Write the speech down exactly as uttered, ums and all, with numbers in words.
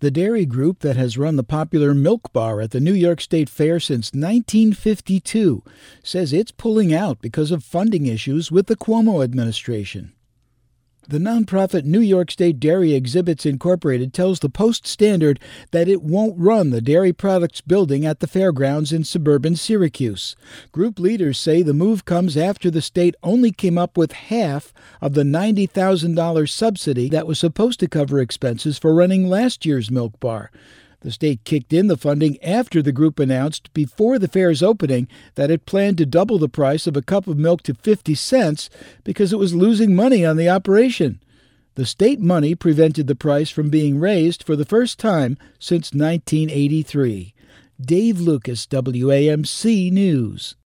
The dairy group that has run the popular Milk Bar at the New York State Fair since nineteen fifty-two says it's pulling out because of funding issues with the Cuomo administration. The nonprofit New York State Dairy Exhibits Incorporated tells the Post-Standard that it won't run the dairy products building at the fairgrounds in suburban Syracuse. Group leaders say the move comes after the state only came up with half of the ninety thousand dollars subsidy that was supposed to cover expenses for running last year's Milk Bar. The state kicked in the funding after the group announced before the fair's opening that it planned to double the price of a cup of milk to fifty cents because it was losing money on the operation. The state money prevented the price from being raised for the first time since nineteen eighty-three. Dave Lucas, W A M C News.